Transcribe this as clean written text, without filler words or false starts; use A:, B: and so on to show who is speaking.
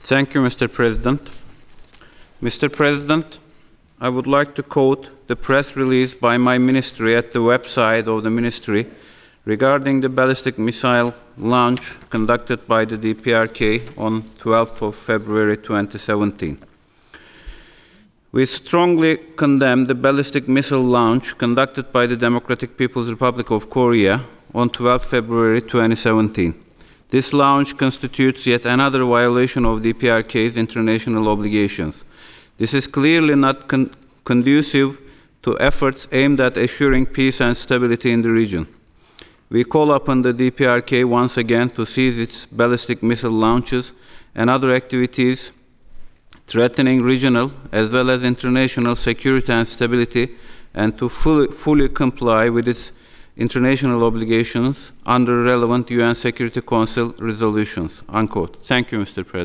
A: Thank you, Mr. President. Mr. President, I would like to quote the press release by my ministry at the website of the ministry regarding the ballistic missile launch conducted by the DPRK on 12th of February 2017. We strongly condemn the ballistic missile launch conducted by the Democratic People's Republic of Korea on 12 February 2017. This launch constitutes yet another violation of DPRK's international obligations. This is clearly not conducive to efforts aimed at assuring peace and stability in the region. We call upon the DPRK once again to cease its ballistic missile launches and other activities threatening regional as well as international security and stability, and to fully comply with its international obligations under relevant UN Security Council resolutions." Unquote. Thank you, Mr. President.